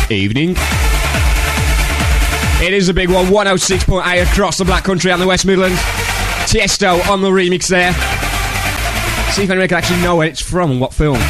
evening. It is a big one, 106.8 across the Black Country and the West Midlands. Tiesto on the remix there. See if anyone can actually know where it's from and what film.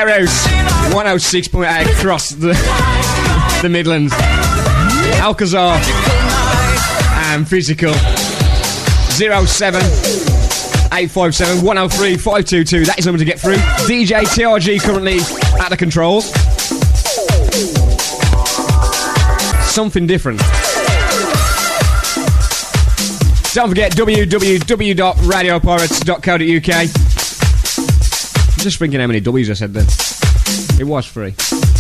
Whereas 106.8 across the Midlands. Alcazar and Physical. 07857 103 522. That is the number to get through. DJ TRG currently at the controls. Something different. Don't forget www.radiopirates.co.uk. I'm just thinking how many W's I said then. It was free.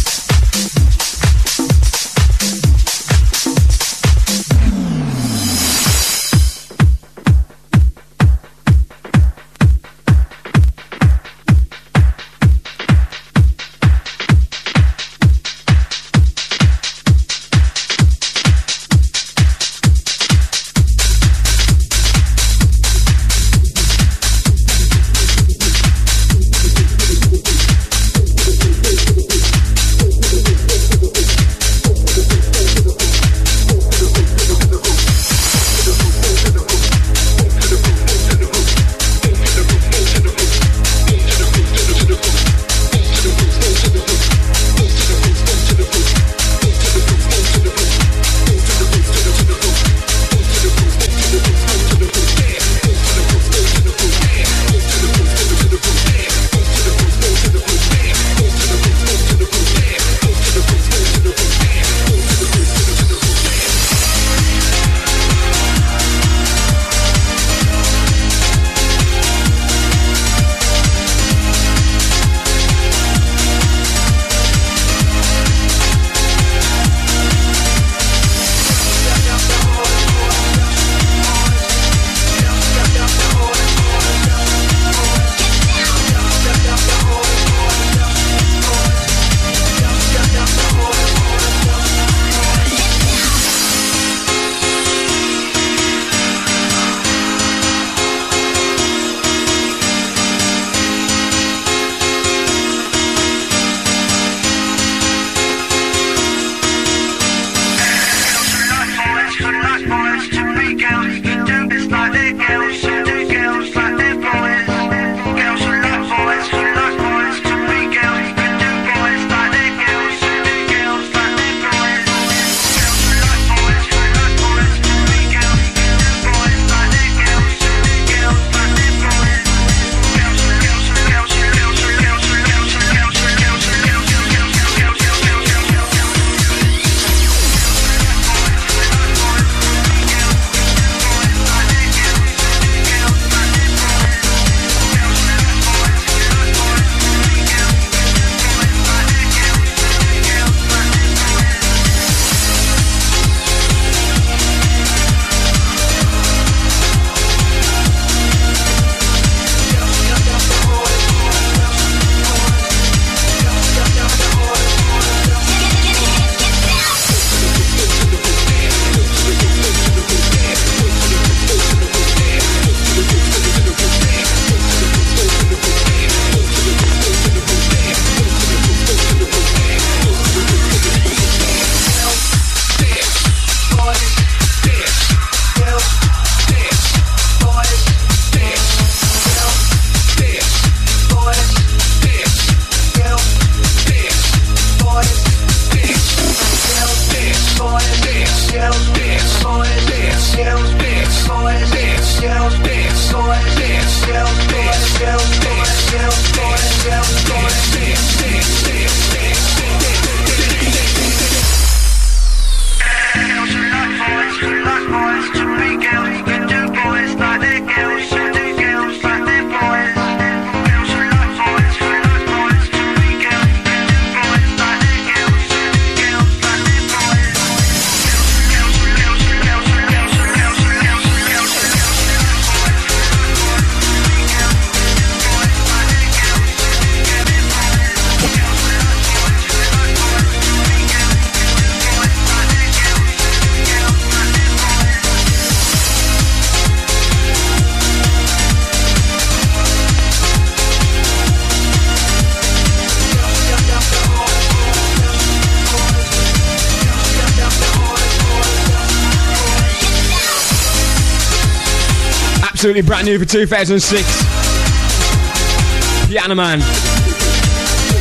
Absolutely brand new for 2006. Piano Man.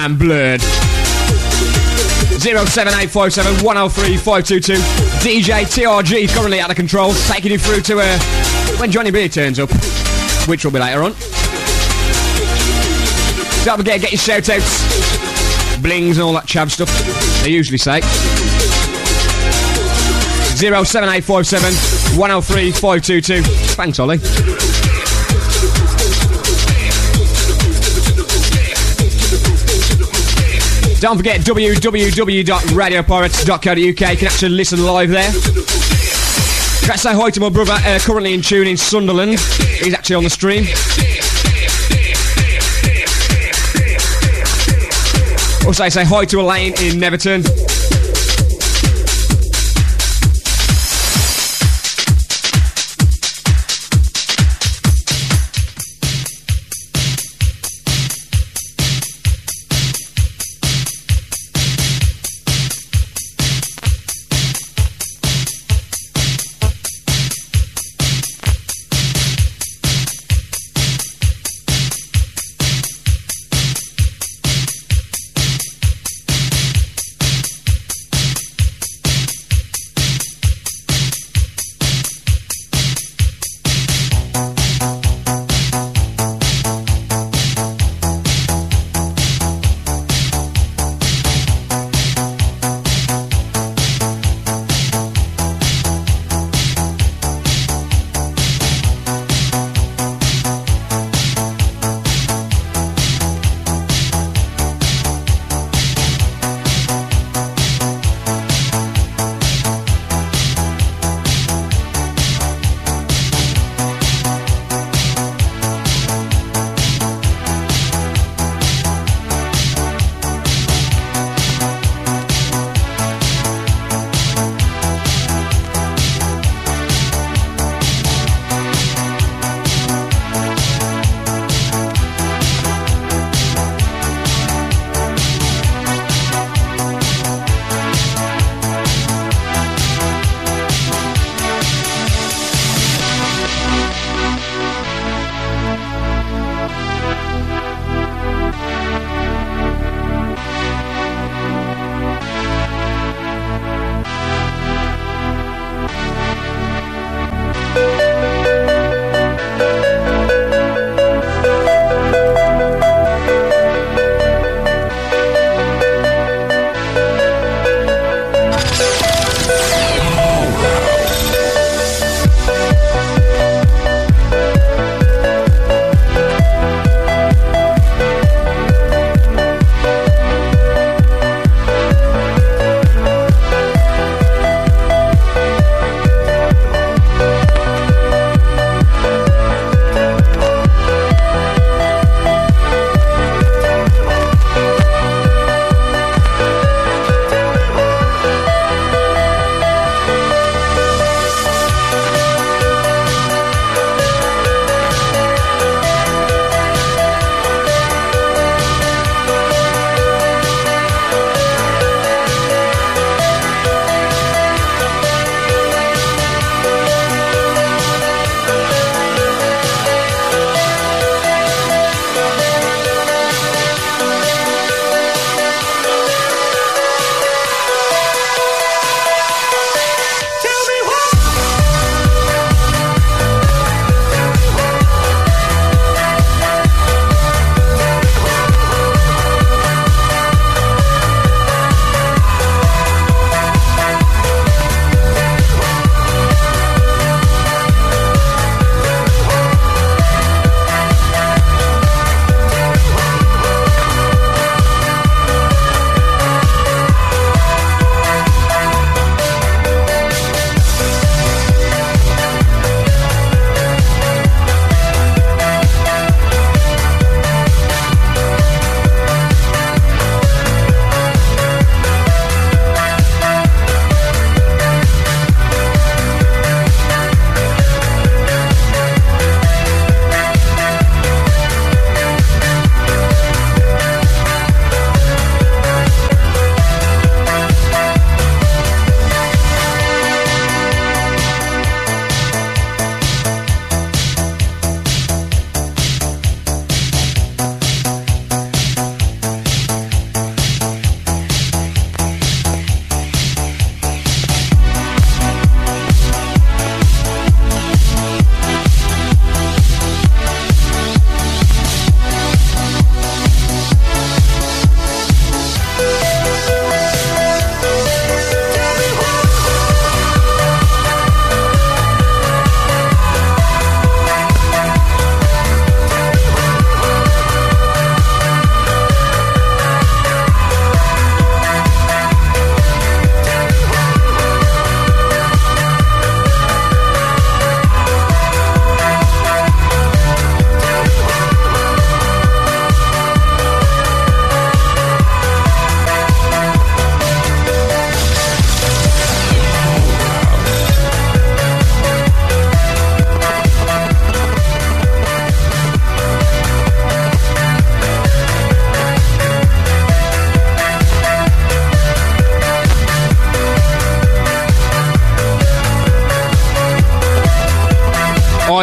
and Blurred. 07857 103 522. DJ TRG currently out of control, taking you through to when Johnny B turns up, which will be later on. Don't forget, get your shout outs, blings and all that chav stuff they usually say. 07857 103 522. Thanks, Ollie. Don't forget www.radiopirates.co.uk. You can actually listen live there. Got to say hi to my brother, currently in tune in Sunderland. He's actually on the stream. Also say hi to Elaine in Neverton.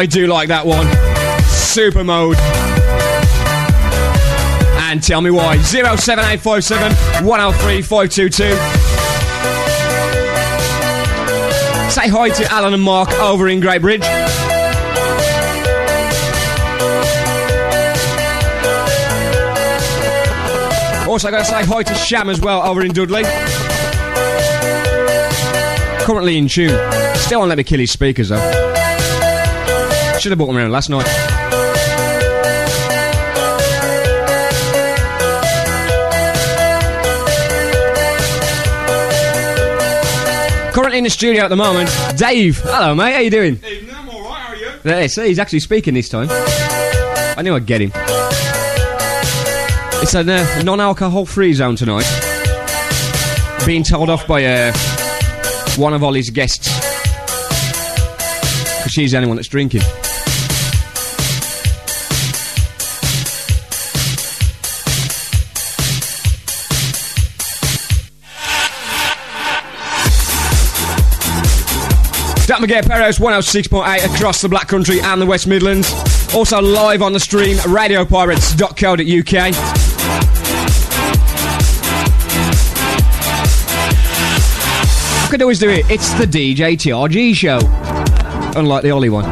I do like that one. Super Mode. And tell me why. 07857 103 522. Say hi to Alan and Mark over in Great Bridge. Also got to say hi to Sham as well over in Dudley. Currently in tune. Still won't let me kill his speakers though. Should have brought them around last night. Currently in the studio at the moment, Dave. Hello mate, how you doing? Evening, I'm alright, how are you? There, see, he's actually speaking this time. I knew I'd get him. It's a non-alcohol free zone tonight. Being told off by one of Ollie's guests. Because she's the only one that's drinking. Don't forget Perros 106.8 across the Black Country and the West Midlands. Also live on the stream, radiopirates.co.uk. I could always do it. It's the DJ TRG show. Unlike the Ollie one.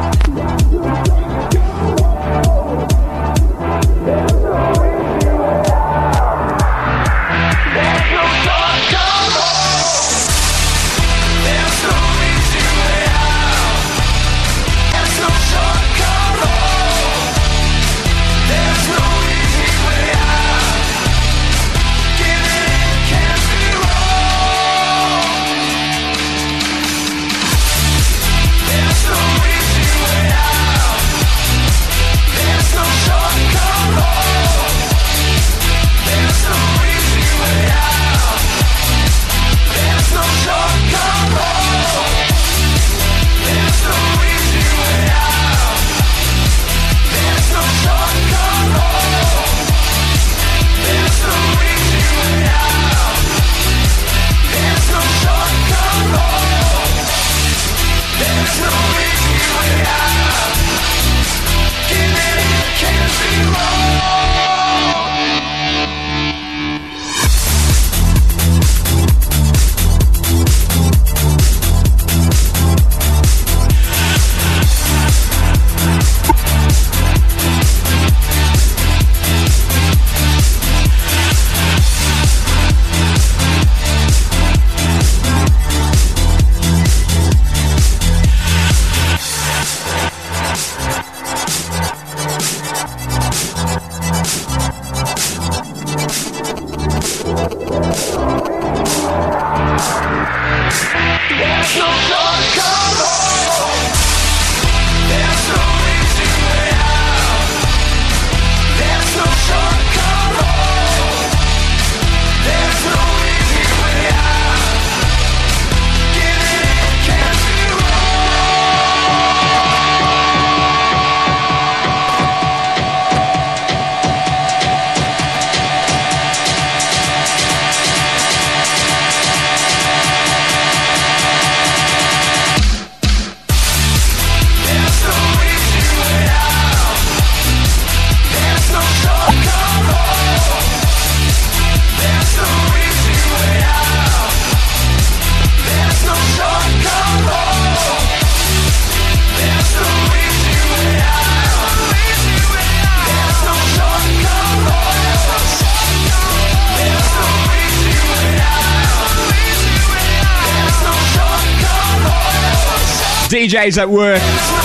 DJs at work,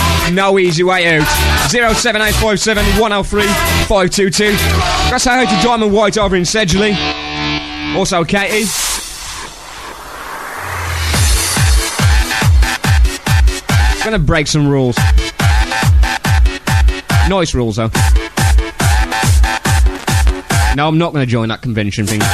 no easy way out. 07857 103 522. Got to say hi to Diamond White over in Sedgley. Also Katie. Gonna break some rules. Nice rules though. No, I'm not gonna join that convention thing.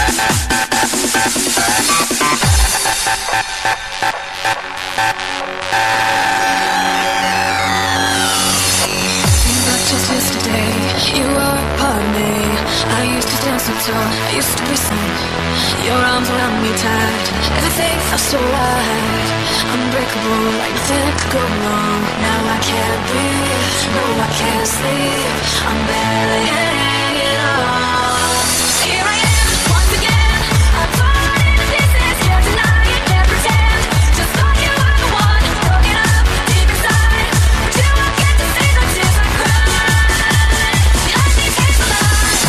You are part of me. I used to stand so tall, I used to be seen. Your arms around me tight, everything felt so right. Unbreakable, like nothing could go wrong. Now I can't breathe, no I can't sleep. I'm barely hanging on. Here I am, once again. I'm torn into pieces, can't deny it, can't pretend. Just thought you were the one, broken up deep inside. But you won't get to see the tears I cry. Behind these hazel eyes.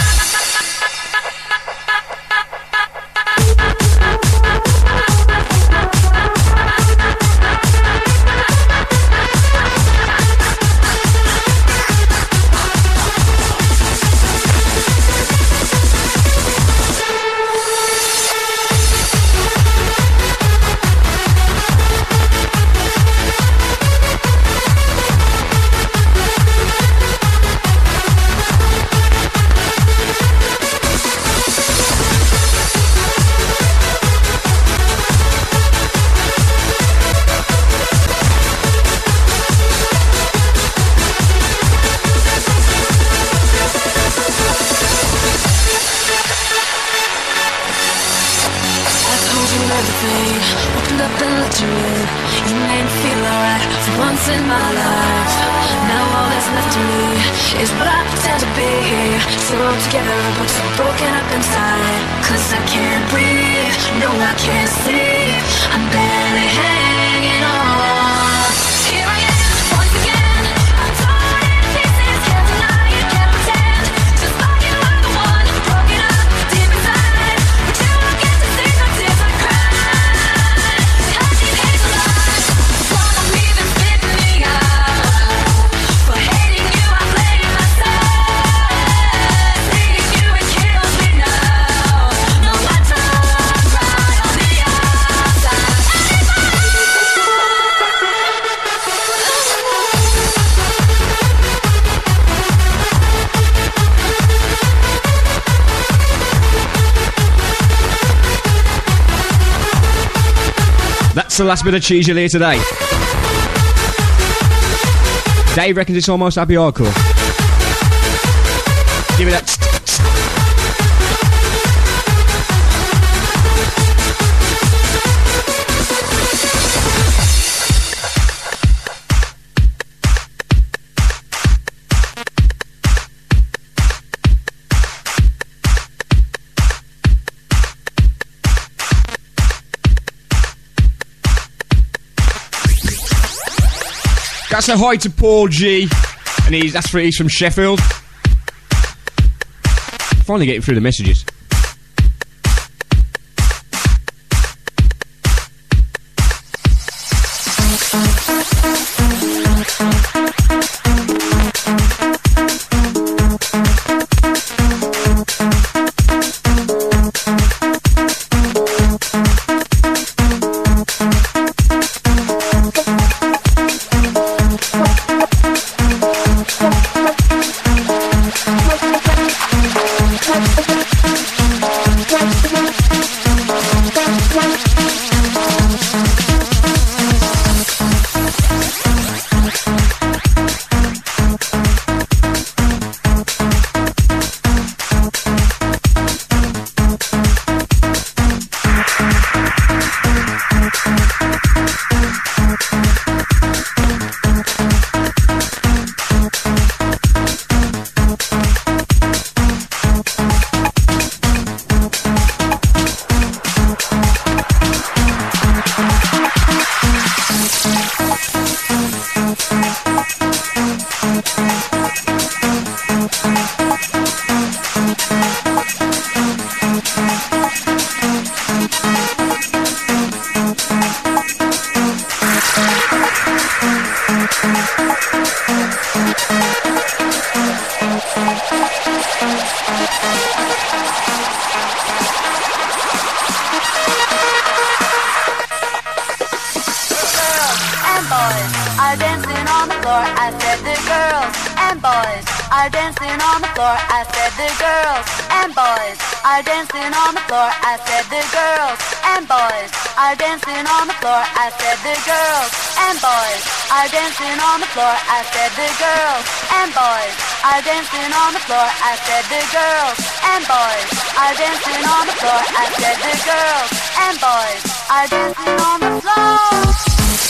That's the last bit of cheese you'll hear today. Dave reckons it's almost happy hardcore. Give me that. That's a hi to Paul G, and he's from Sheffield. Finally getting through the messages. Dancing on the floor, I said the girls and boys are dancing on the floor. I said the girls and boys are dancing on the floor. I said the girls and boys are dancing on the floor. I said the girls and boys are dancing on the floor.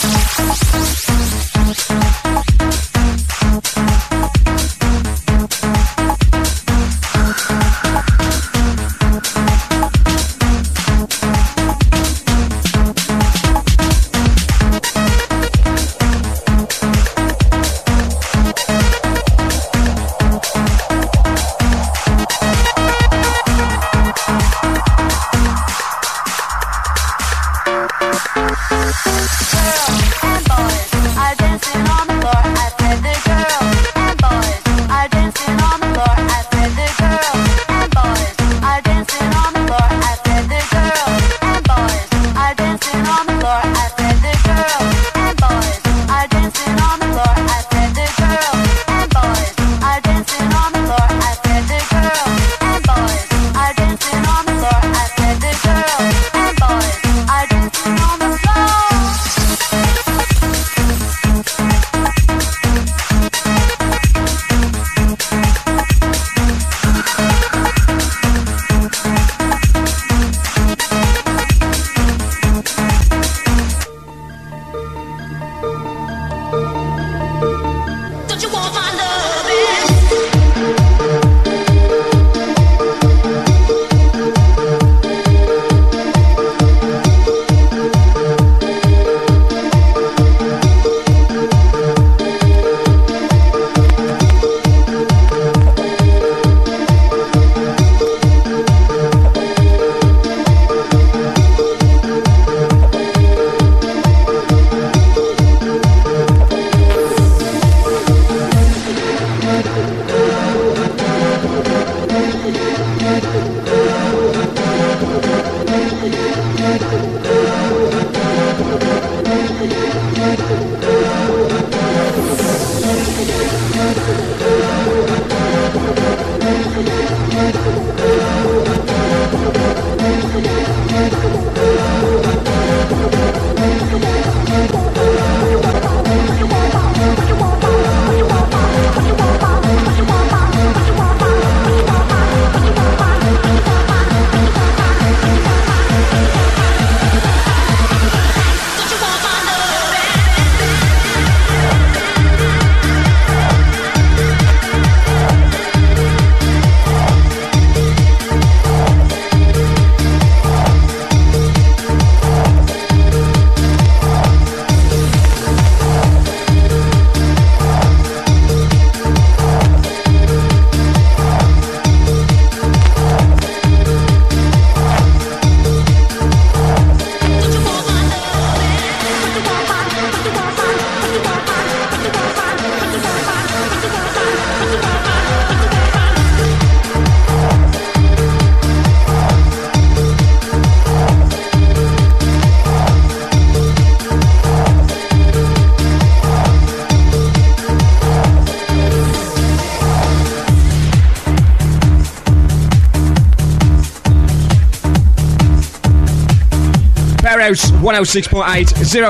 House 106.8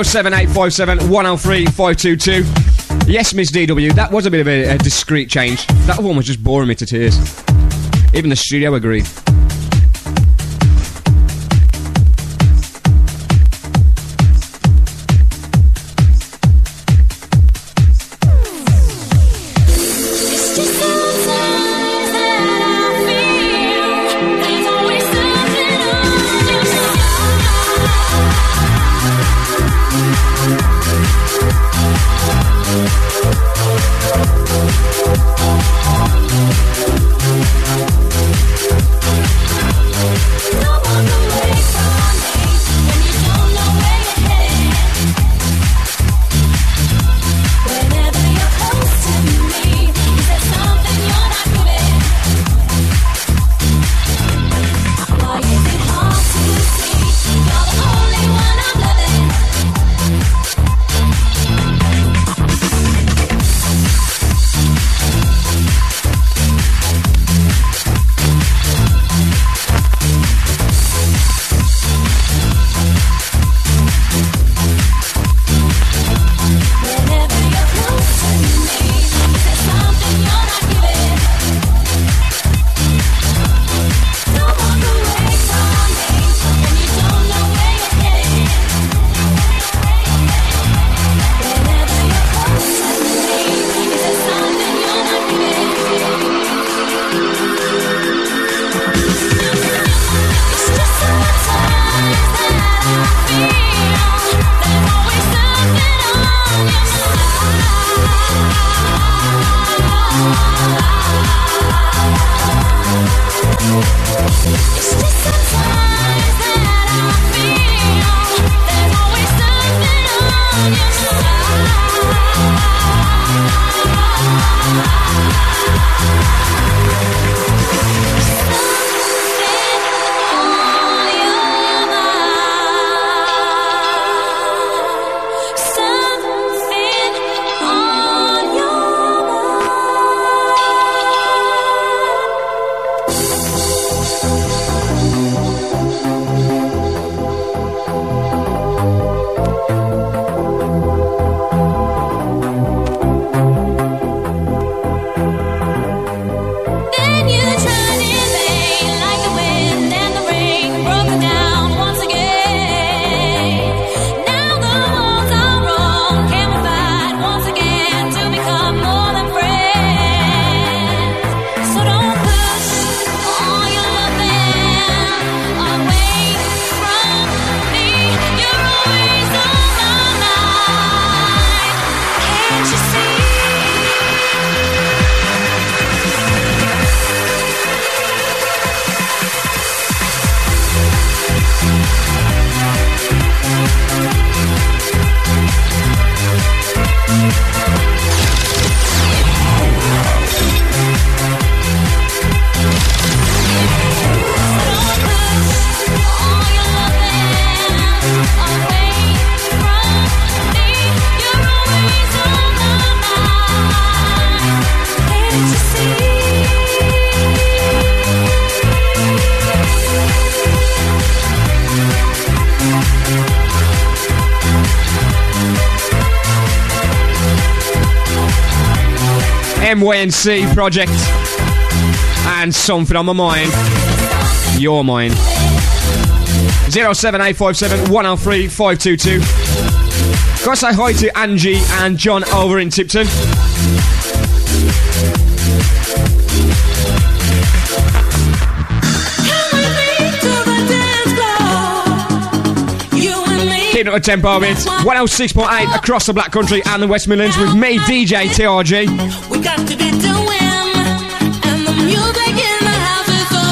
07857 103 522. Yes, Miss DW, that was a bit of a discreet change. That one was just boring me to tears. Even the studio agreed. MYNC project. And Something on My Mind. Your Mind. 07857 103 522. Gotta say hi to Angie and John over in Tipton. Keeping up a tempo with 106.8 across the Black Country and the West Midlands with me, DJ TRG. We got to be doing, and the music in the house is so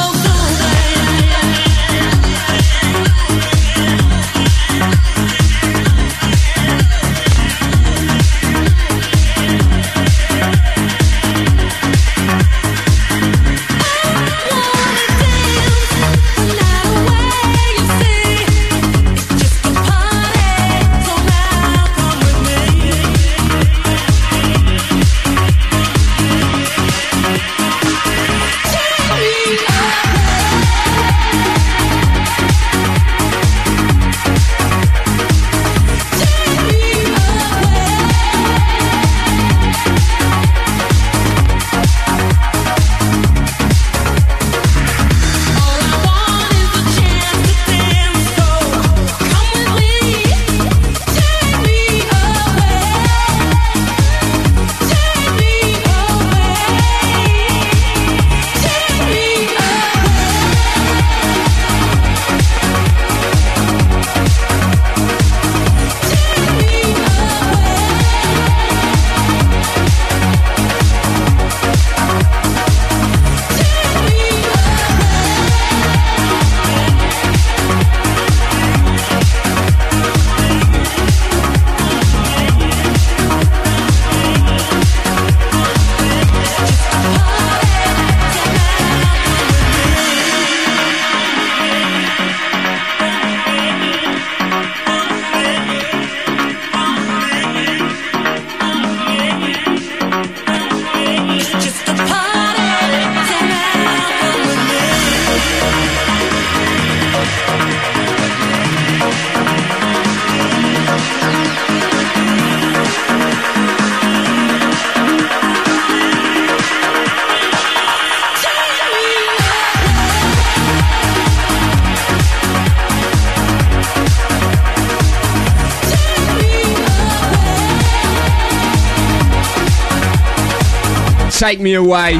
Take Me Away.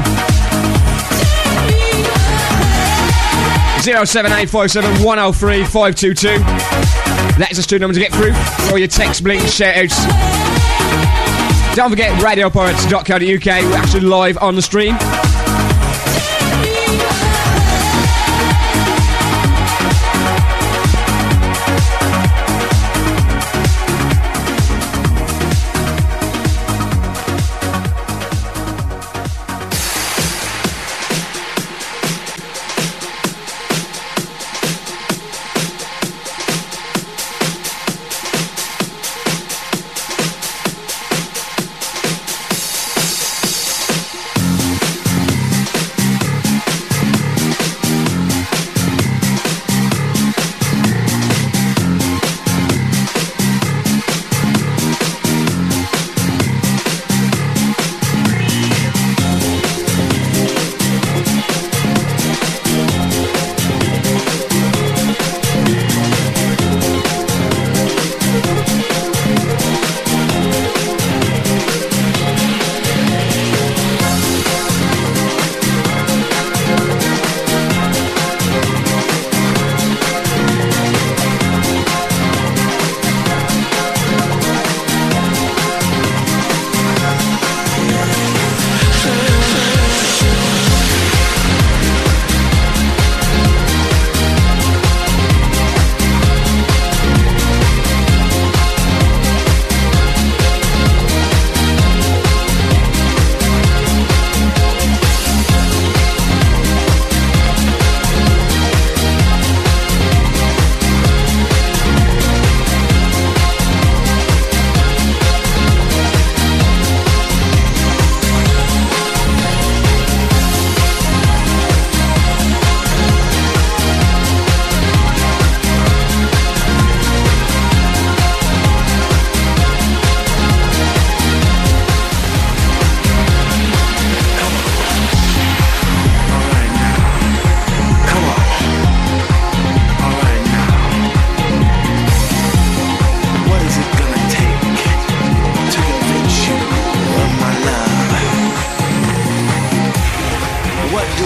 07857 103 522. That's the studio number to get through. Or your text, blink, shout outs. Don't forget radiopirates.co.uk. We're actually live on the stream.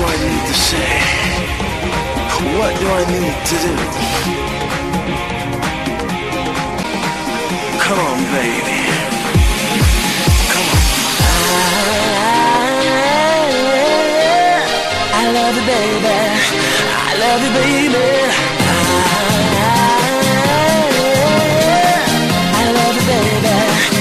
I need to say? What do I need to do? Come on, baby. Come on. I love you, baby. I love you, baby. I love you, baby.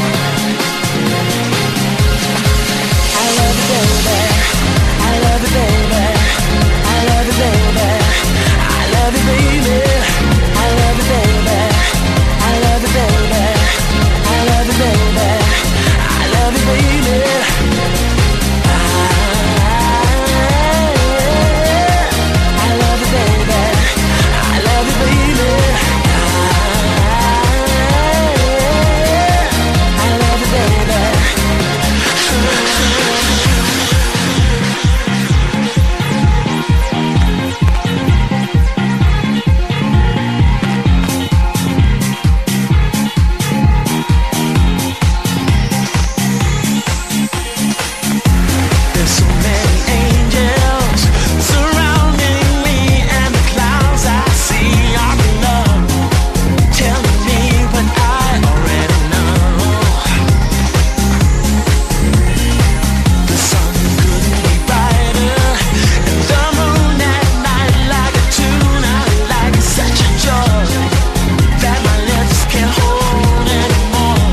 I love you, baby. I love you, baby. I love you, baby. I love you, baby. I love you, baby. I love you, baby. I love you, baby. I love you, baby. I love you, baby. I love you, baby. I love you, baby. There's so many angels surrounding me, and the clouds I see are love, telling me what I already know. The sun couldn't be brighter, and the moon at night like a tune I like. Such a joy that my lips can't hold anymore.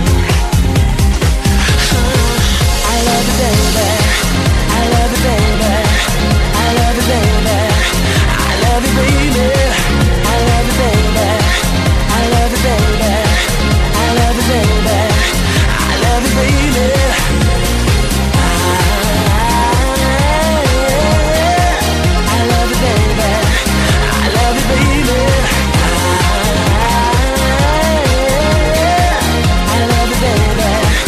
I love you, baby. I love you, baby. I love you, baby. I love you, baby. I love you, baby. I love you, baby. I love you, baby. I love you, baby. I love you, baby. I love you, baby. I love you, baby.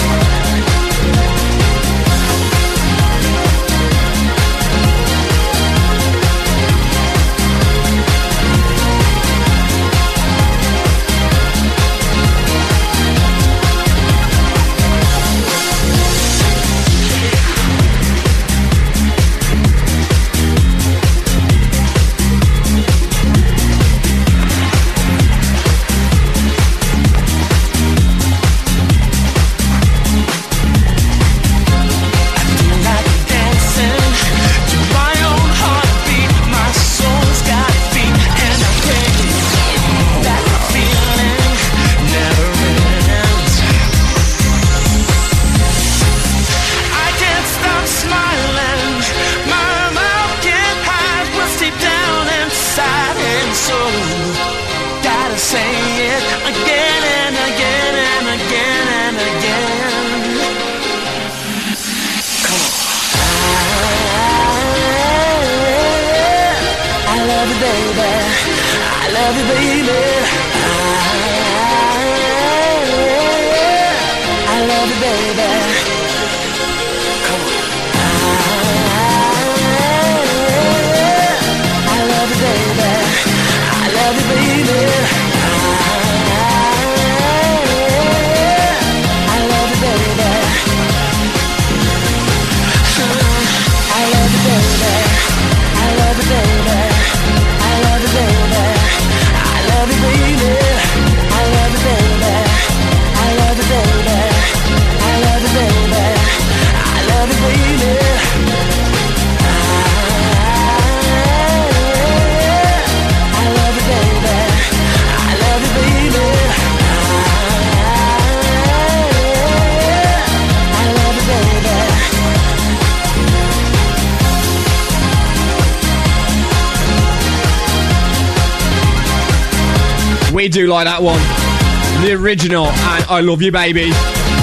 We do like that one. The original and I Love You Baby.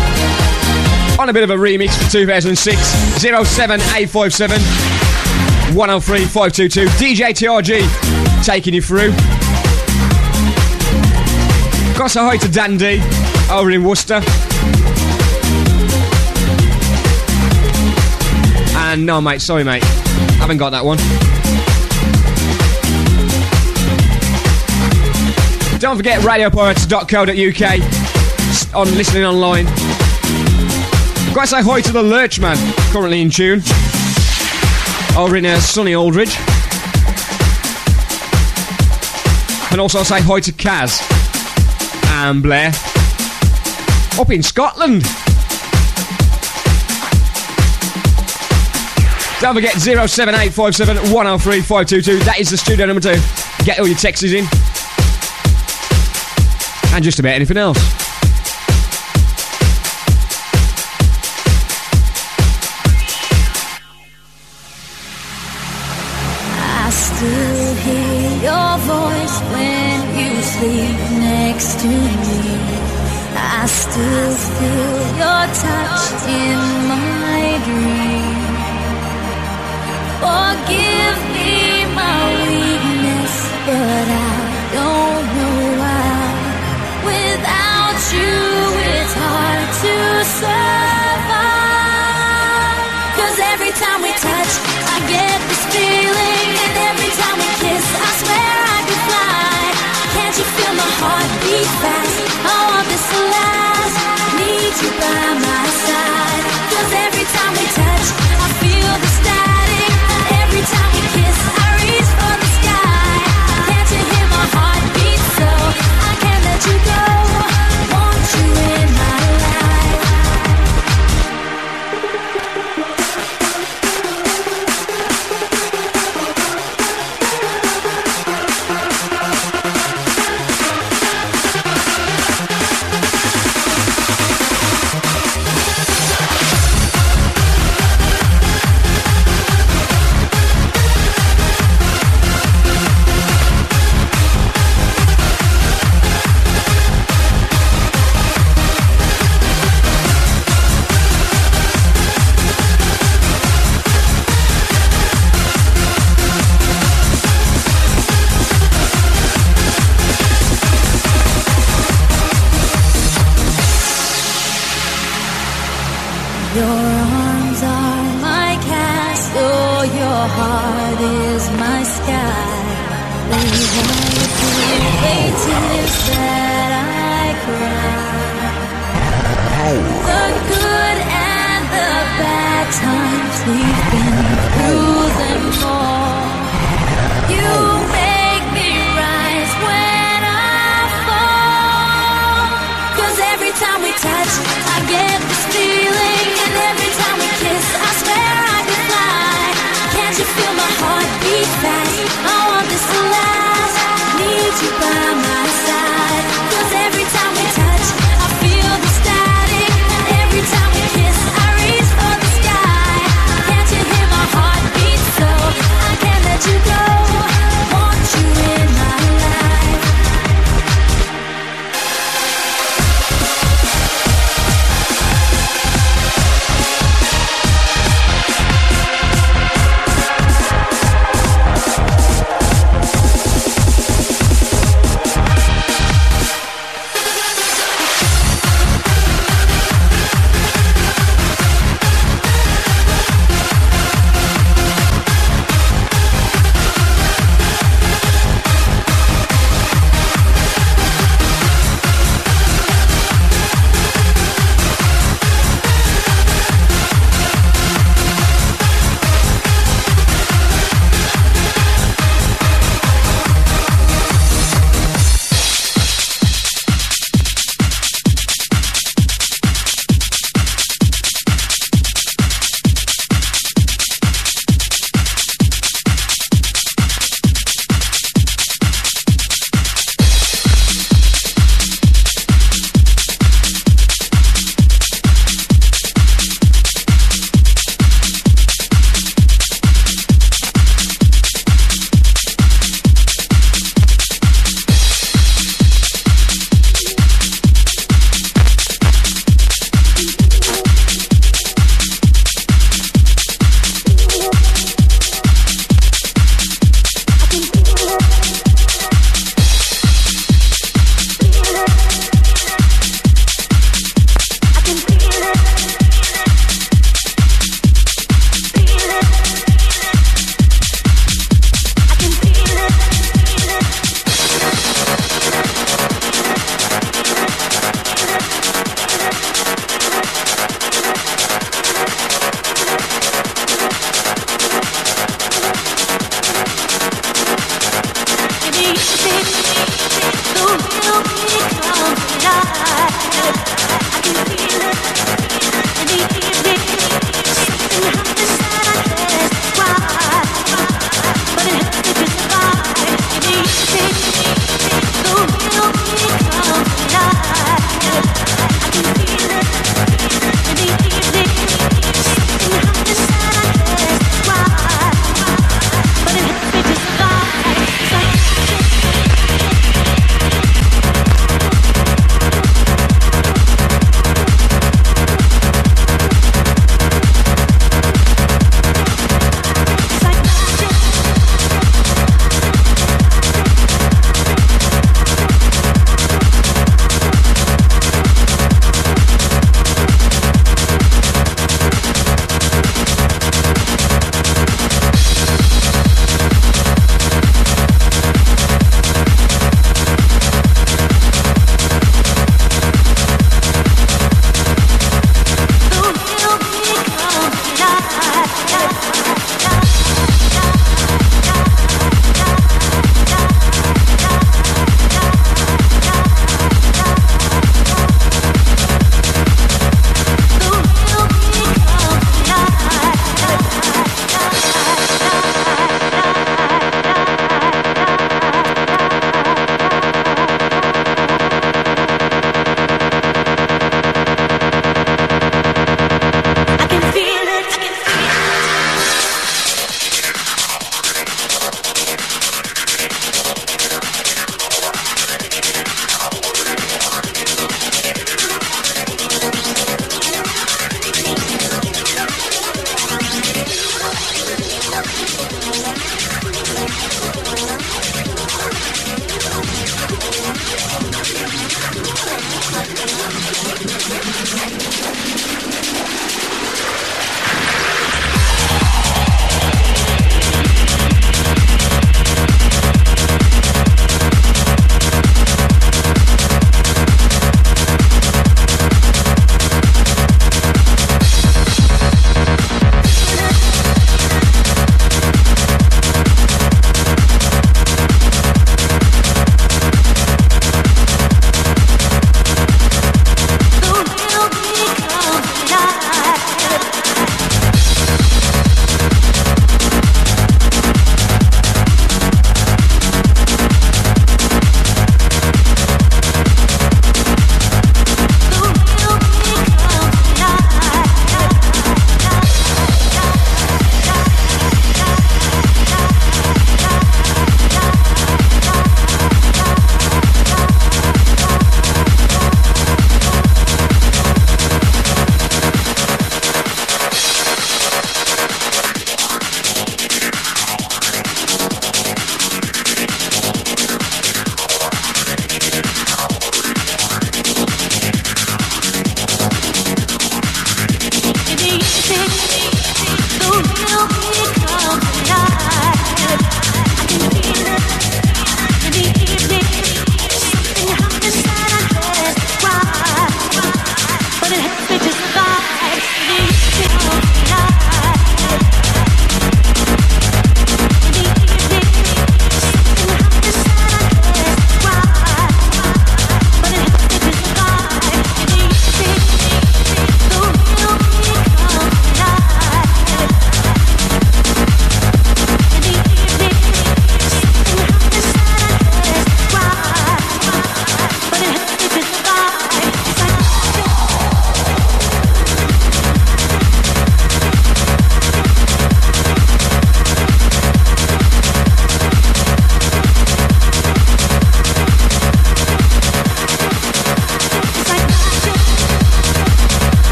On a bit of a remix for 2006. 07857 103 522. DJ TRG taking you through. Got a hi to Dandy over in Worcester. And no, mate, sorry, mate. Haven't got that one. Don't forget radiopirates.co.uk on listening online. Got to say hi to the Lurch Man, currently in tune. over in sunny Aldridge. And also say hi to Kaz and Blair up in Scotland. Don't forget 07857 103 522. That is the studio number to get all your texts in. And just about anything else. I still hear your voice when you sleep next to me. I still feel your touch in my dream. Forgive me my weakness, but I don't know why. Without you, it's hard to survive. 'Cause every time we touch, I get this feeling. And every time we kiss, I swear I could fly. Can't you feel my heart beat fast? I want this to last. Need you by my side. 'Cause every time we touch, I feel the static. Every time we kiss, I reach for the sky. Can't you hear my heart beat so? I can't let you go. Want you in my life. Your arms are my castle, your heart is my sky. They wipe away tears that I cry. The good and the bad times we've been through them all. You make me rise when I fall. 'Cause every time we touch, I get this feeling. And every time we kiss, I swear I could fly. Can't you feel my heart beat fast? I want this to last. Need you by my side. 'Cause every time we touch, I feel the static. And every time we kiss, I reach for the sky. Can't you hear my heart beat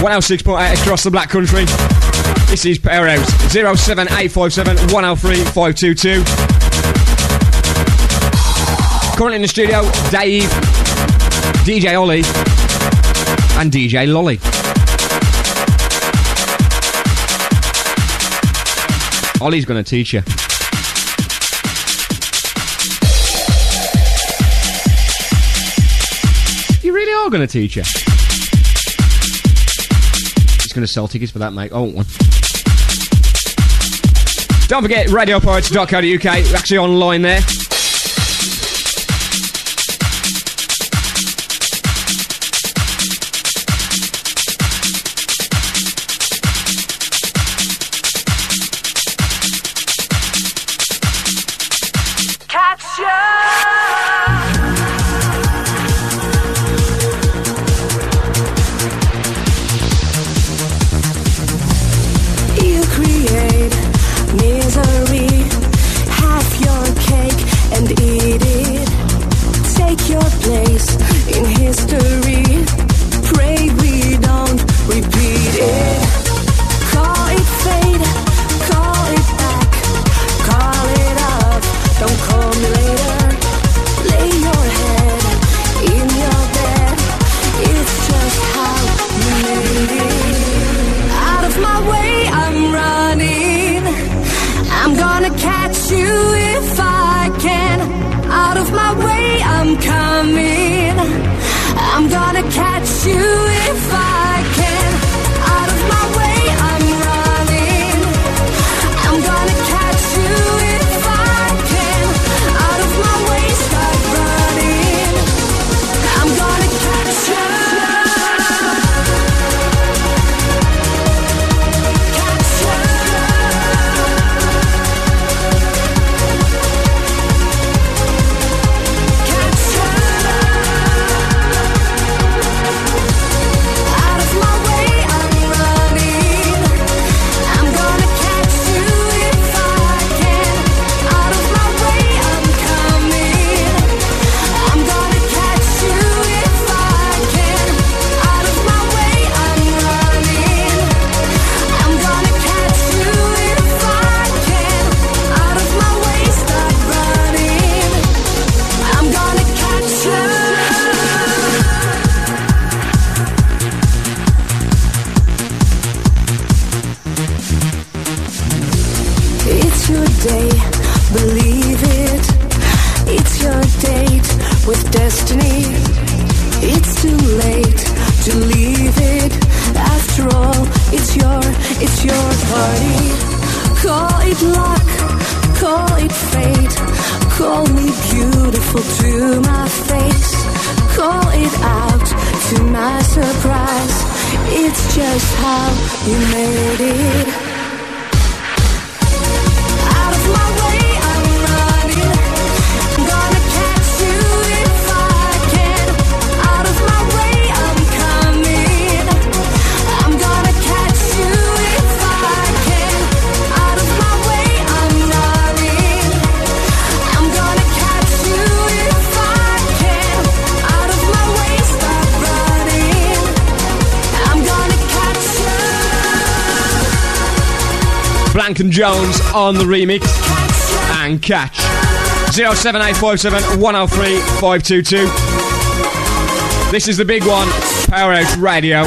106.8 across the Black Country. This is Powerhouse. 07857 103 522. Currently in the studio, Dave, DJ Ollie, and DJ Lolly. Ollie's going to teach you. You really are going to teach you. He's going to sell tickets for that, mate. I want one. Don't forget radiopirates.co.uk. We're actually online there. Blank & Jones on the remix and catch 07857 103 522. This is the big one, Powerhouse Radio.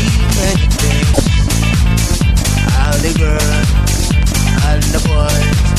The girl and the boy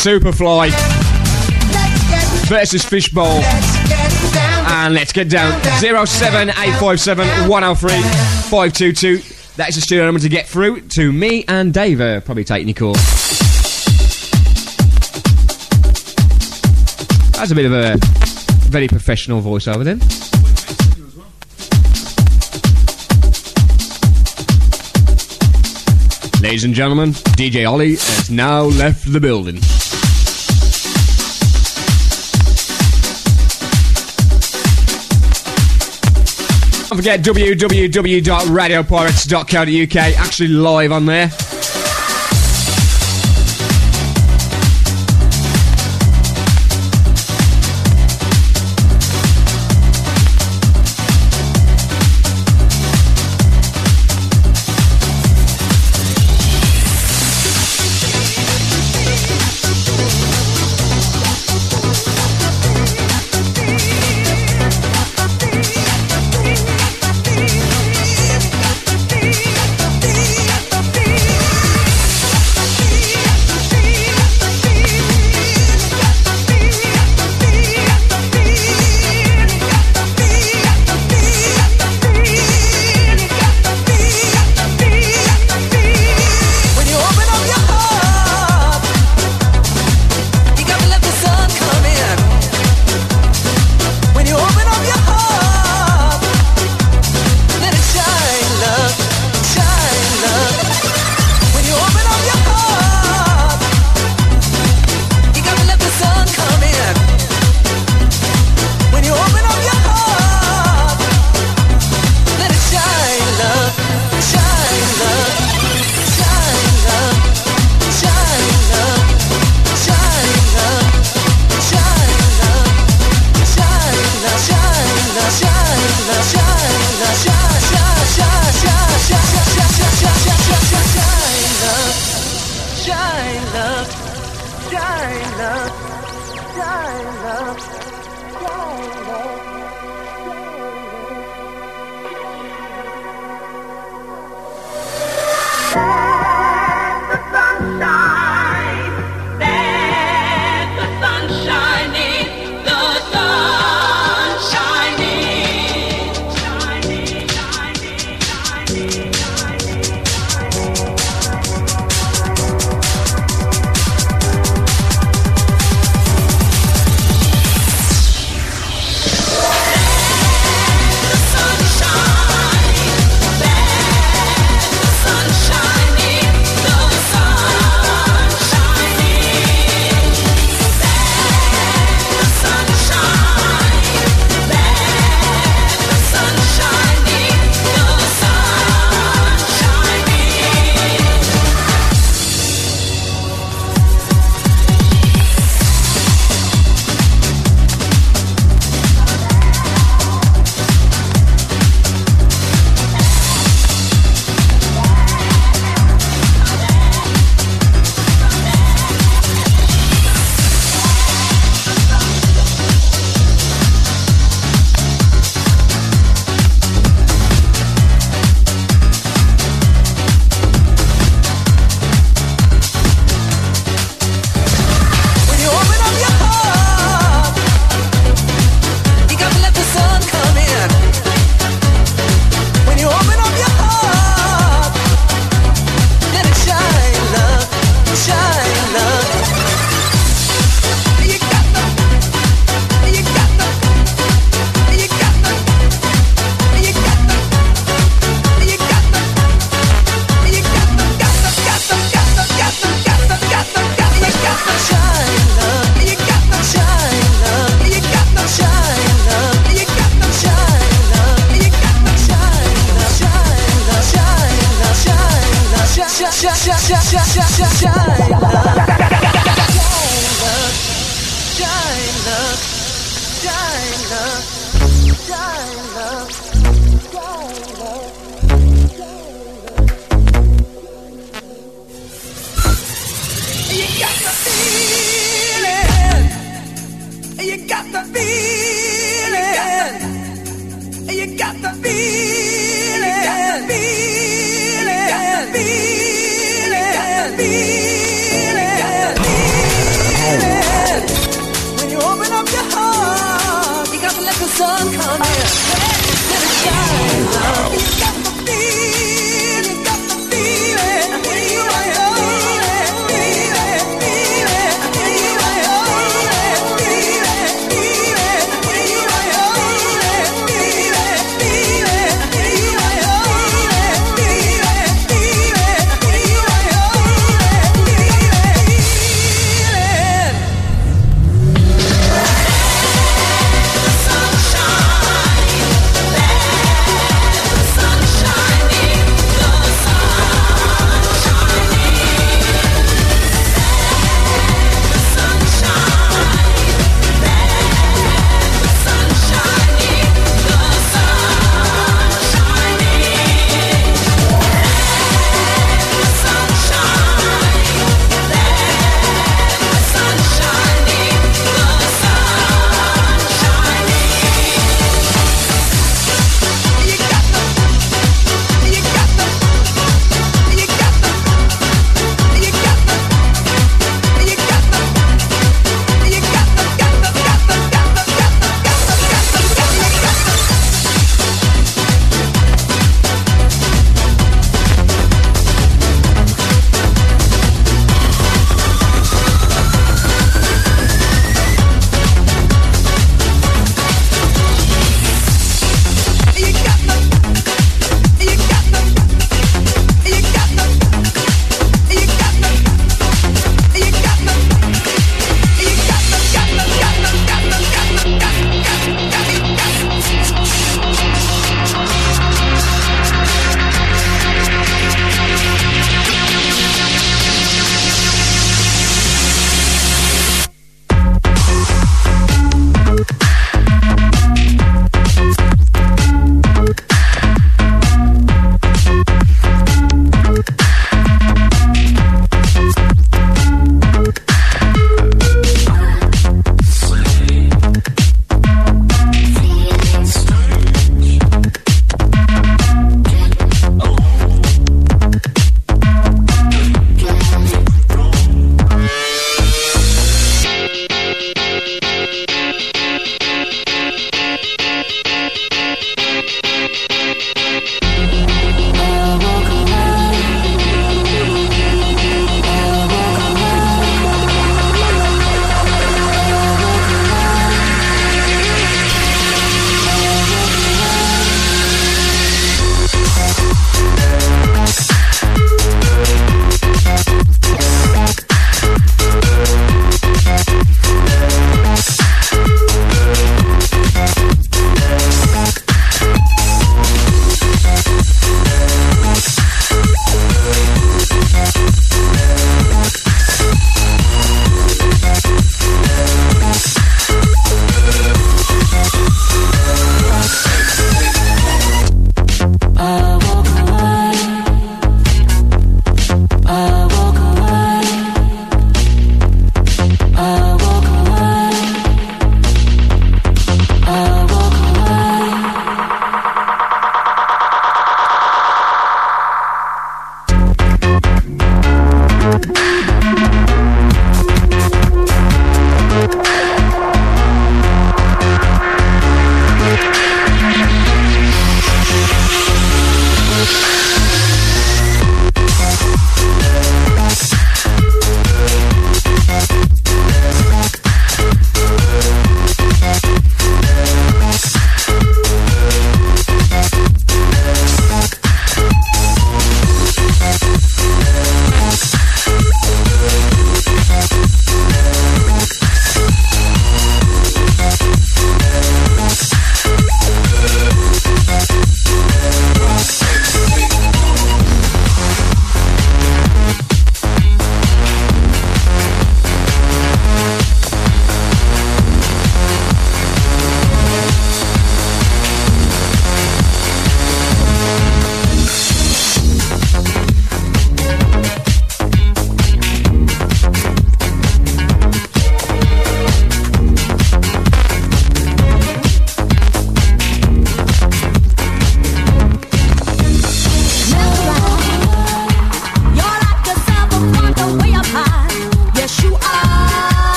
Superfly versus Fishbowl. And let's get down. 07857 103 522. That is the studio number to get through to me and Dave. Probably taking your call. That's a bit of a very professional voice over there. Ladies and gentlemen, DJ Ollie has now left the building. Don't forget www.radiopirates.co.uk, actually live on there.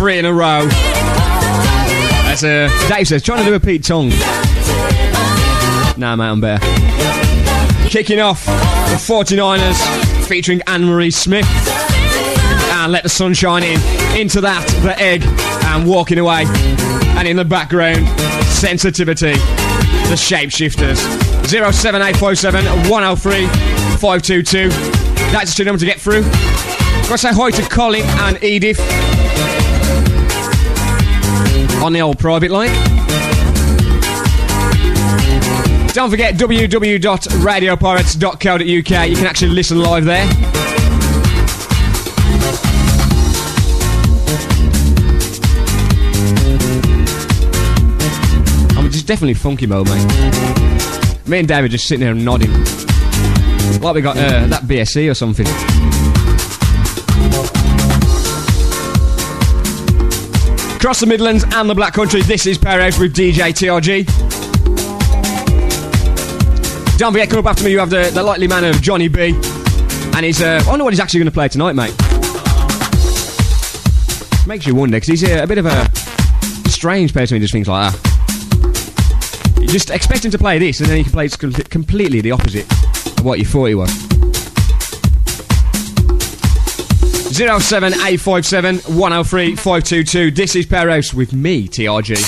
3 in a row. As Dave says, trying to do a Pete Tong. Nah, mate, I'm better. Kicking off the 49ers featuring Anne-Marie Smith. And Let the Sun Shine In. Into that, The Egg, and Walking Away. And in the background, Sensitivity, The Shapeshifters. 07857 103 522. That's the number to get through. Got to say hi to Colin and Edith on the old private line. Don't forget www.radiopirates.co.uk. You can actually listen live there. It's definitely funky mode, mate. Me and Dave are just sitting there nodding. Like we got that BSC or something. Across the Midlands and the Black Country, this is Powerhouse with DJ TRG. Don't forget, coming up after me, you have the likely man of Johnny B. And he's, I wonder what he's actually going to play tonight, mate. Makes you wonder, because he's a bit of a strange person who does things like that. You just expect him to play this, and then he can play completely the opposite of what you thought he was. 07857 103 522. This is Powerhouse with me, TRG.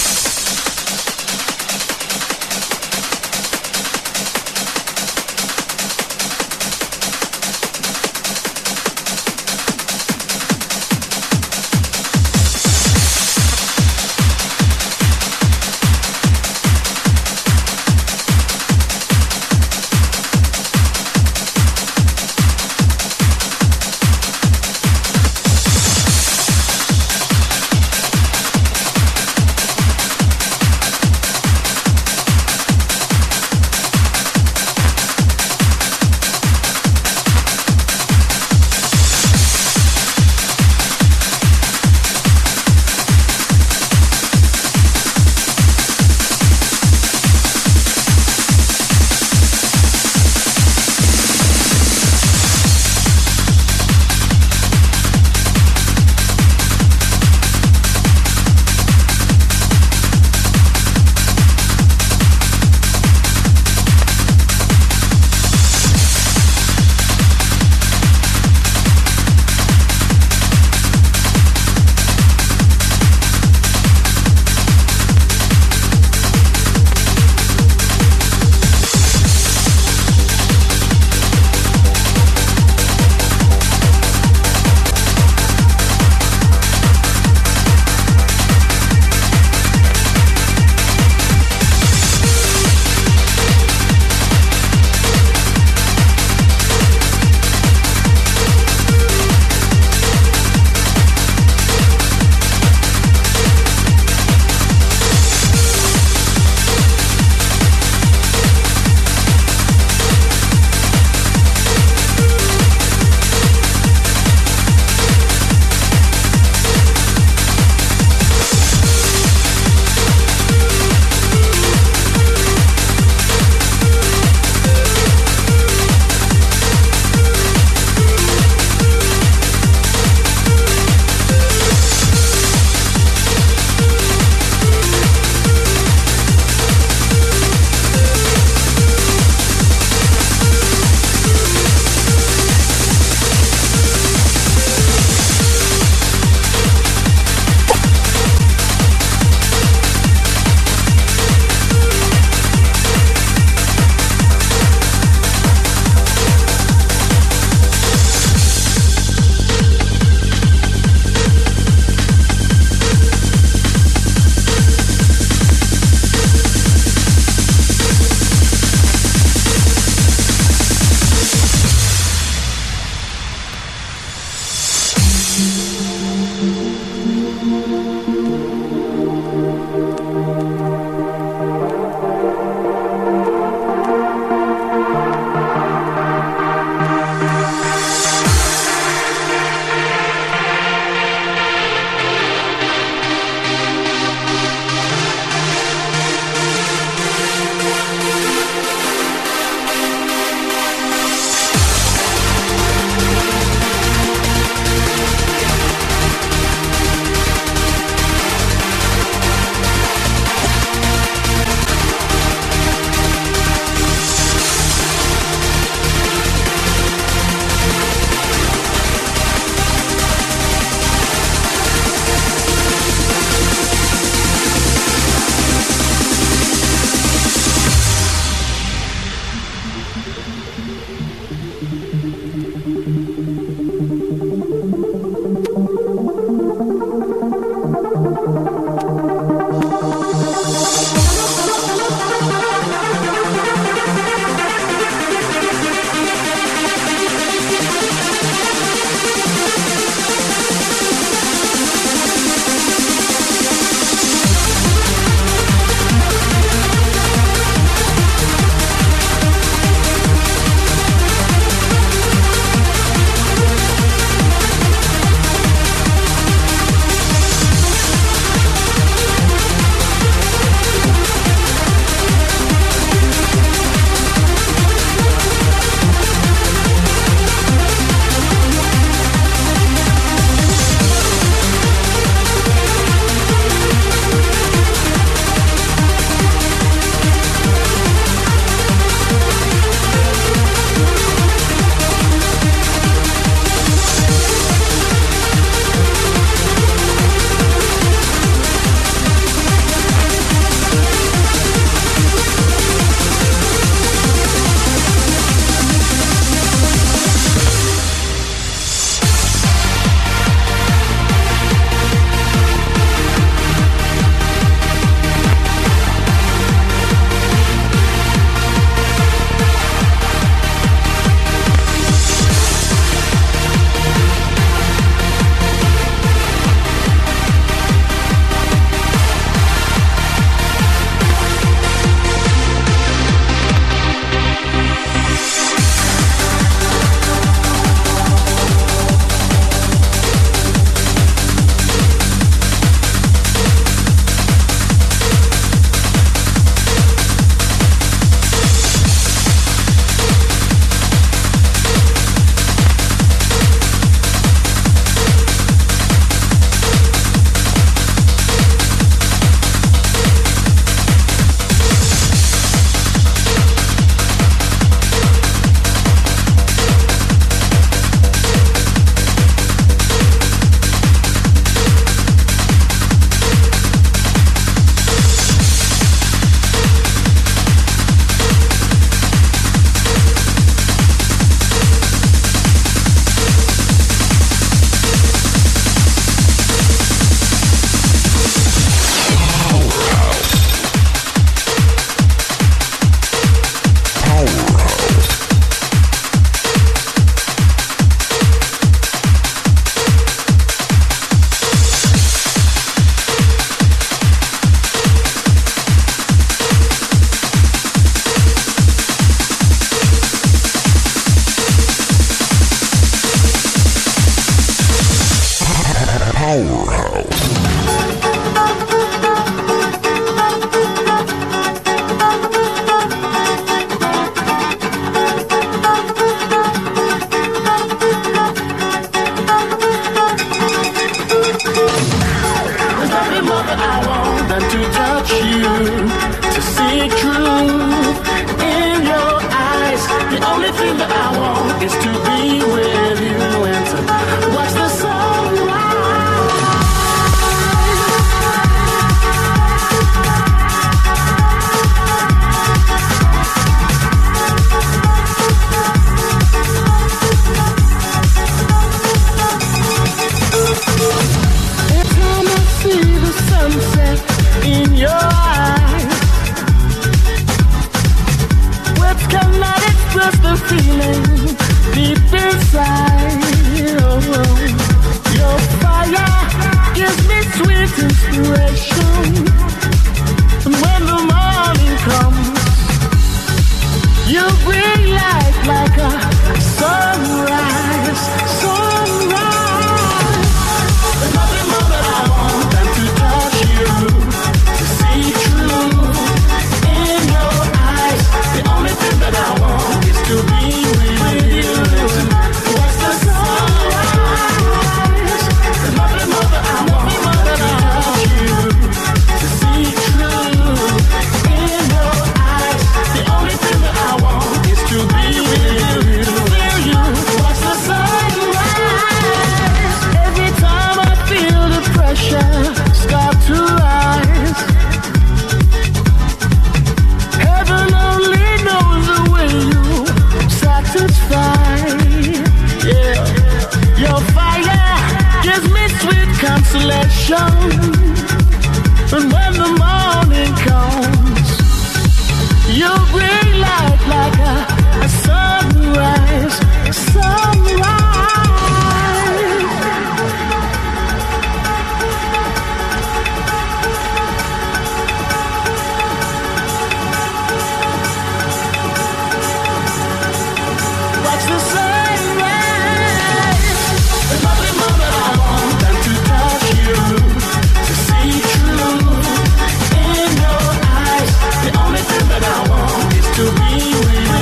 To be with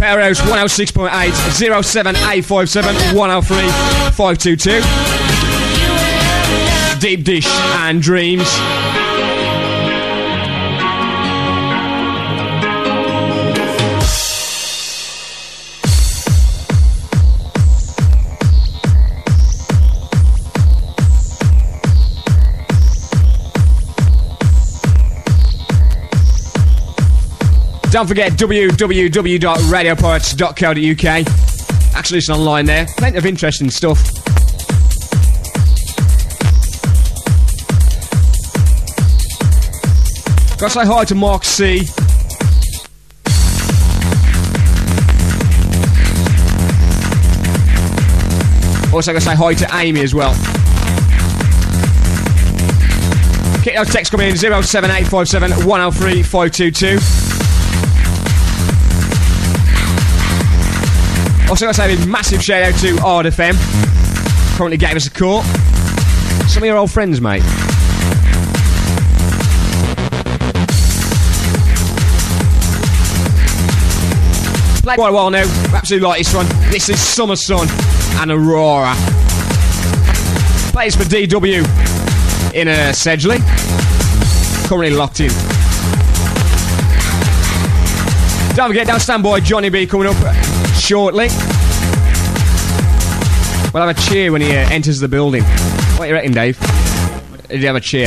Powerhouse 106.8, 07857 103 522. Deep Dish and Dreams. Don't forget www.radiopirates.co.uk. Actually, listen online there. Plenty of interesting stuff. Gotta say hi to Mark C. Also gotta say hi to Amy as well. Keep those texts coming in 07857 103 522. Also gotta say a massive shout out to Ard FM. Currently gave us a call. Some of your old friends, mate. Played quite a while now. Absolutely like this one. This is Summer Sun and Aurora. Plays for DW in Sedgley. Currently locked in. Don't forget, don't stand by Johnny B coming up shortly. We'll have a cheer when he enters the building. What do you reckon, Dave? Did you have a cheer?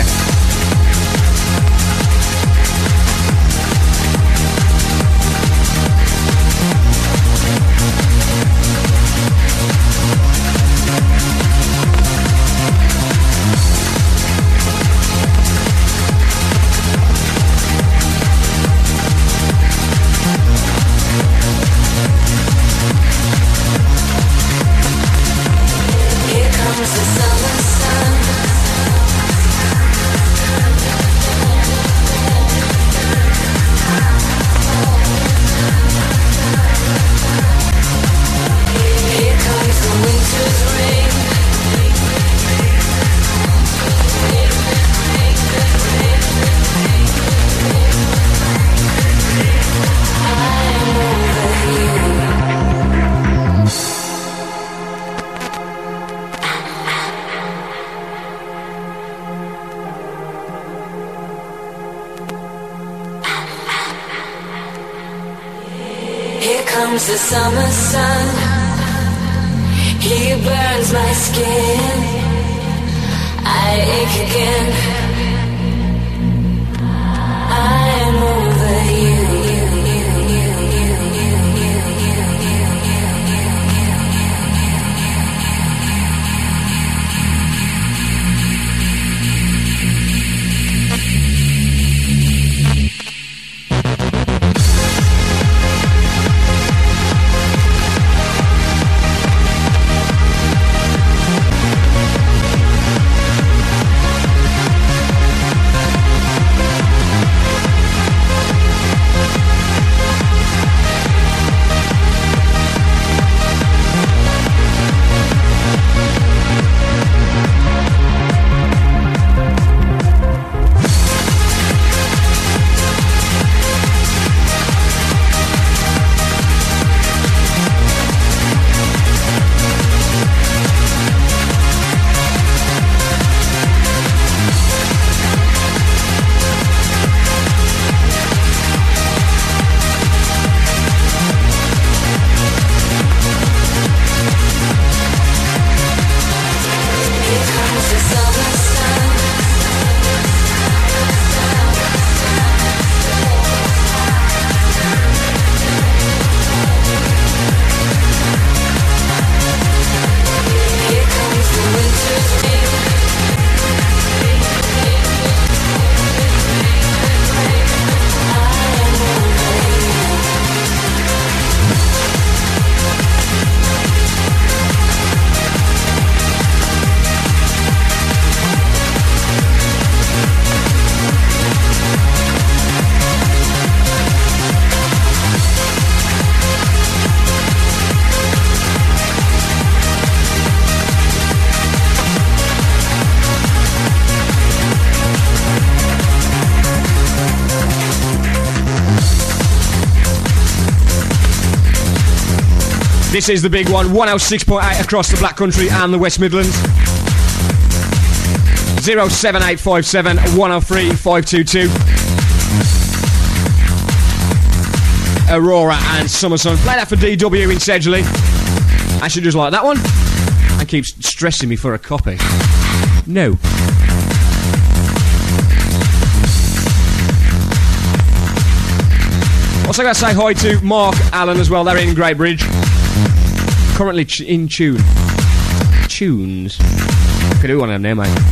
The summer sun, he burns my skin. I ache again. I'm over you. This is the big one, 106.8 across the Black Country and the West Midlands. 07857 103 522. Aurora and Summer Sun. Play that for DW in Sedgley. I should just like that one. And keeps stressing me for a copy. No. Also got to say hi to Mark Allen as well. They're in Great Bridge. Currently in tune. Tunes. Could do one of them there, mate.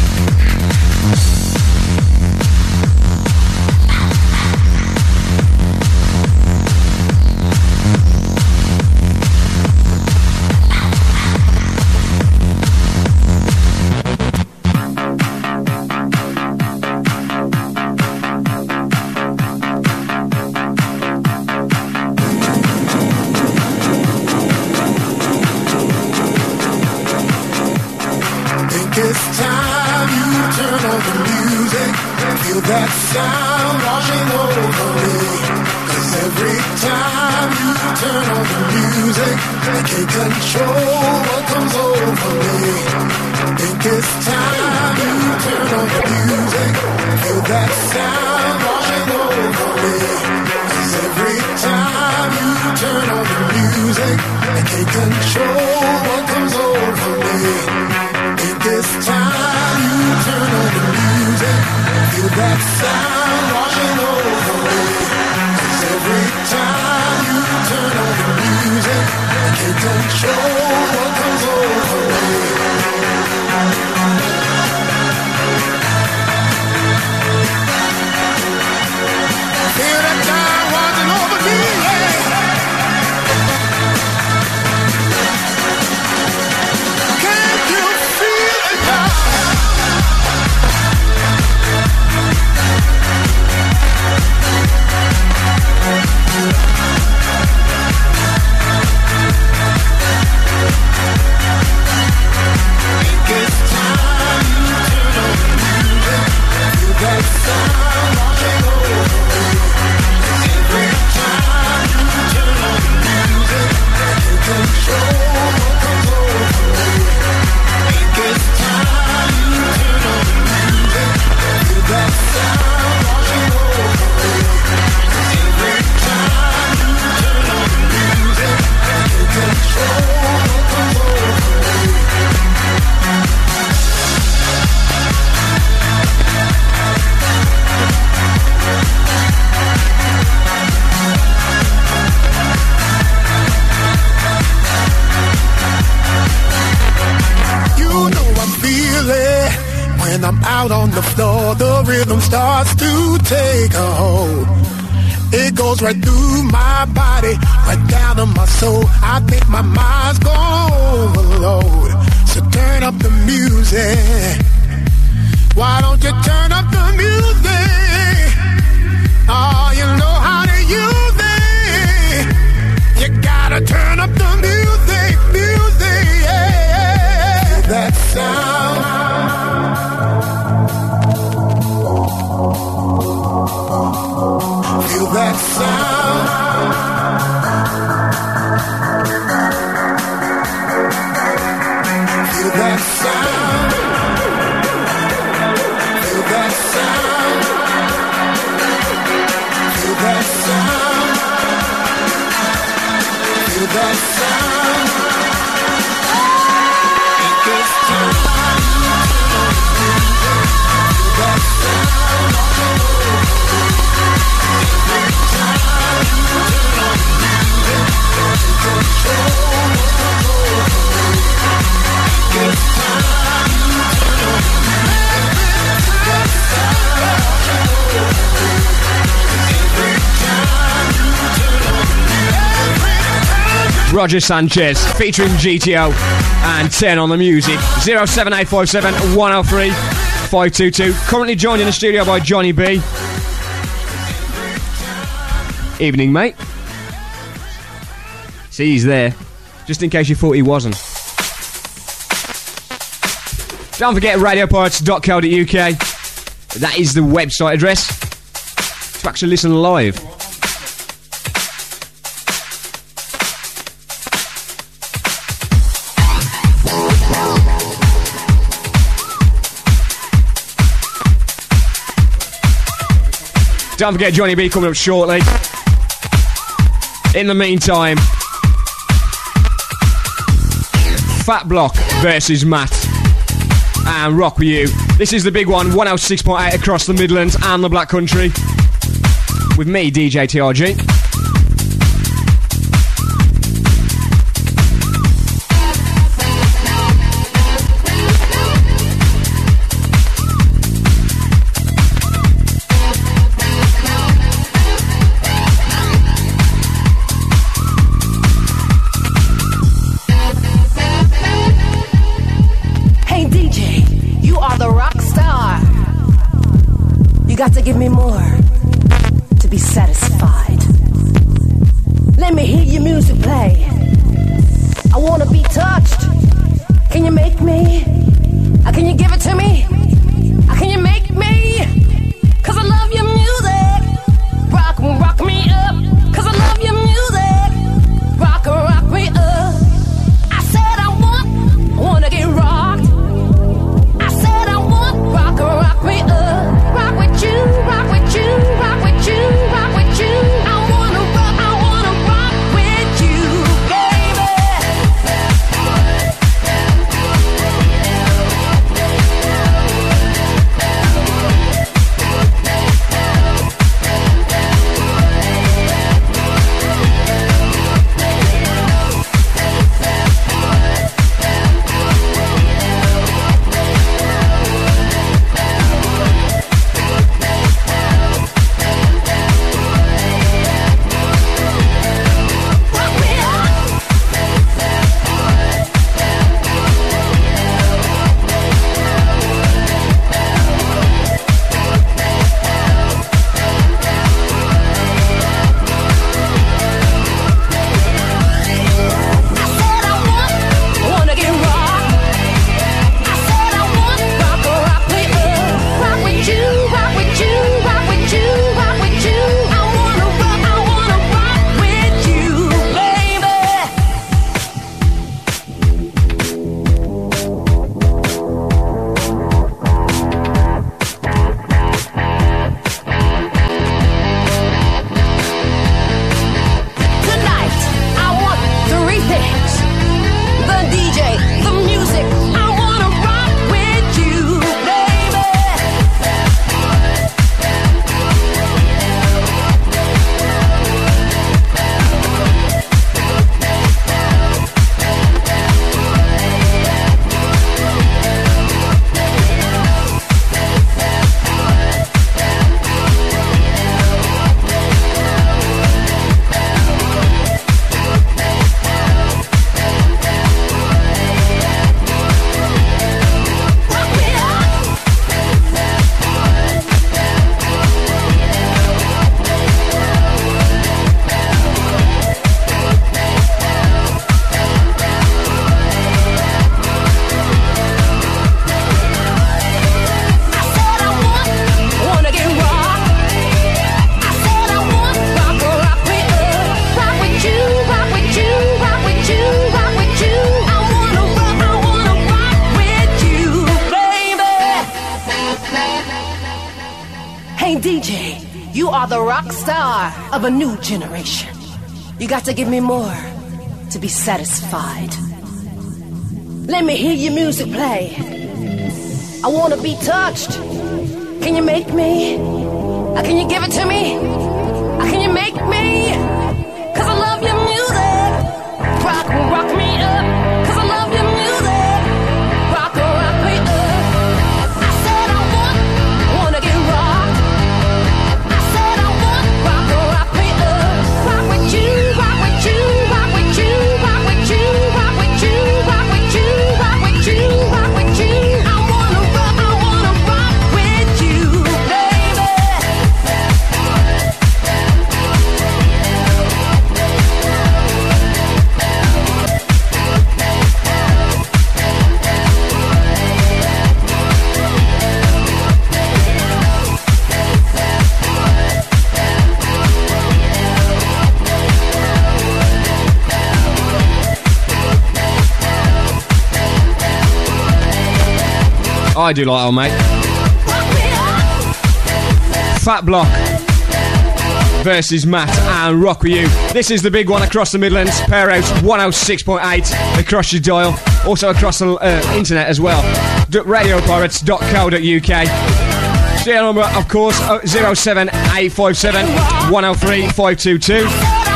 Starts to take a hold. It goes right through my body, right down to my soul. I think my mind's gone overload. So turn up the music. Why don't you turn up the music? Oh, you know how to use it. You gotta turn up the music, music, yeah. That sound. Feel that sound. Feel that sound. Feel that sound. Feel that sound. Feel that sound. It gets time. Feel that sound. Roger Sanchez featuring GTO and Turn on the Music. 07857 103 522. Currently joined in the studio by Johnny B. Evening, mate. See, he's there. Just in case you thought he wasn't. Don't forget radiopirates.co.uk. That is the website address to actually listen live. Don't forget Johnny B coming up shortly. In the meantime, Fat Block versus Matt and Rock With You. This is the big one, 106.8 across the Midlands and the Black Country. With me, DJ TRG. Got to give me more to be satisfied. Let me hear your music play. I wanna be touched. Can you make me? Can you give it to me? Can you make me? 'Cause I love your music. Rock me up. 'Cause I love your music. Rock me up. I said I wanna get rocked. I said I want rock me up. Rock with you, rock with you, rock with you, rock with you. I wanna rock with you, baby. Of a new generation. You got to give me more to be satisfied. Let me hear your music play. I wanna be touched. Can you make me? Can you give it to me? Can you make me? 'Cause I love your music. Rock me up. 'Cause I love your music. Rock me up. I said I wanna get rocked. I said I want rock me up. Rock with you, rock with you, rock with you, rock with you, rock with you, rock with you, rock with you, rock with you. I wanna rock with you, baby. I do like old mate. Fat Block versus Matt and Rock With You. This is the big one across the Midlands. Pair out 106.8 across your dial. Also across the internet as well. radiopirates.co.uk. Serial number, of course, 07857 103 522.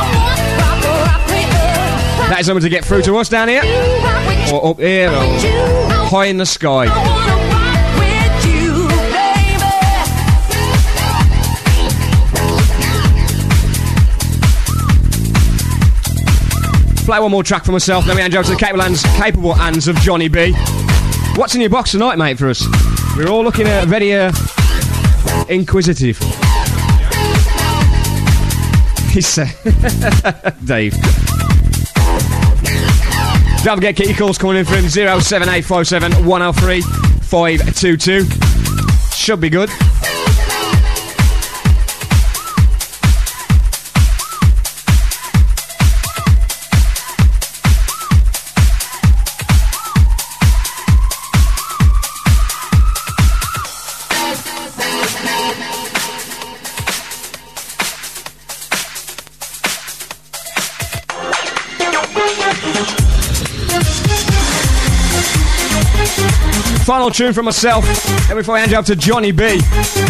That is number to get through to us down here, or up here, or high in the sky. Play one more track for myself, then we hand over to the capable hands of Johnny B. What's in your box tonight, mate, for us? We're all looking at very inquisitive. He said, Dave. Don't forget, keep your calls coming in from 07857 103 522. Should be good. Final tune from myself, then before I hand you up to Johnny B.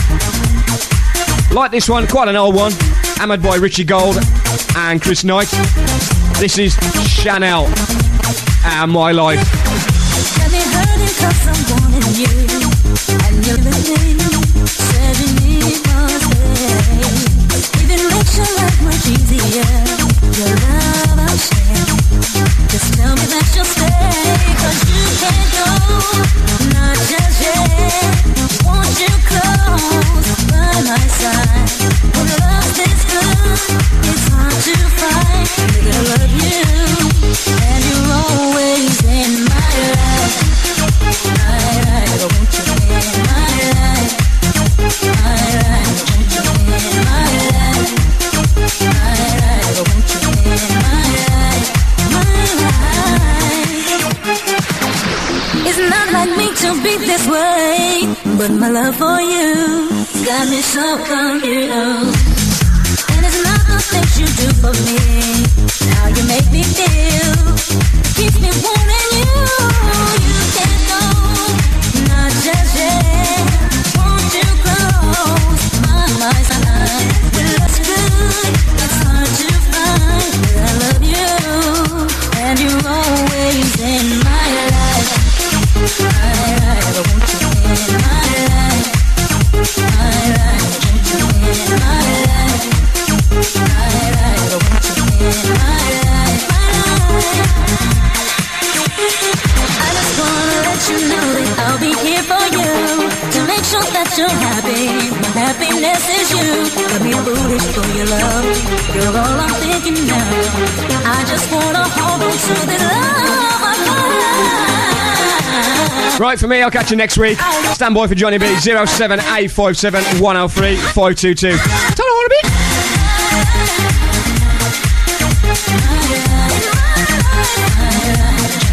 Like this one, quite an old one, hammered by Richie Gold and Chris Knight. This is Chanel and My Life. Let me hurt it 'cause I'm wanting you, and you're living, said you need more space. Even makes your life much easier. Your love I'll share. Just tell me that you'll stay, 'cause you can't go, not just yet. Want you close by my side. When love is good, it's hard to find. I love you, and you're always in my life. My life, won't you in my life? My life, won't you in my life? My life, won't you in my life? My life. It's not like me to be this way, but my love for you got me so confused. And it's not the things you do for me, how you make me feel, keeps me wanting you. You can't go, not just yet. Want you close by my side. When love's good, it's hard to find. I love you, and you're always in my life. My life, won't you in my life? My life, won't you in my life? My life, won't you in my life? I just wanna let you know that I'll be here for you, to make sure that you're happy. My happiness is you. Got me foolish for your love. You're all I'm thinking now. I just wanna hold on to the love I got. Right, for me, I'll catch you next week. Stand by for Johnny B. 07857 103 522. Tell her what a bit.